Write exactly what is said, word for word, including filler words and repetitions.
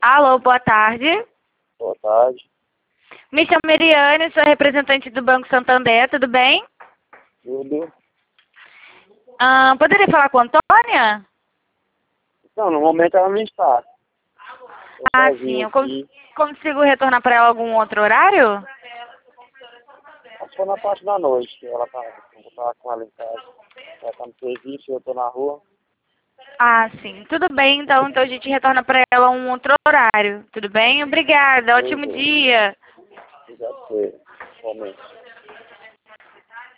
Alô, boa tarde. Boa tarde. Me chamo Meriane, sou representante do Banco Santander, tudo bem? Tudo? Ah, poderia falar com a Antônia? Não, no momento ela não está. Eu Ah, sozinho sim. Eu cons aqui. consigo retornar para ela algum outro horário? Acho que foi na parte da noite. Ela tá, eu tava com ela em casa. Ela tá no serviço, eu tô na rua. Ah, sim. Tudo bem, então, então a gente retorna para ela um outro horário. Tudo bem? Obrigada. Ótimo Tudo. dia. Já sei. Realmente.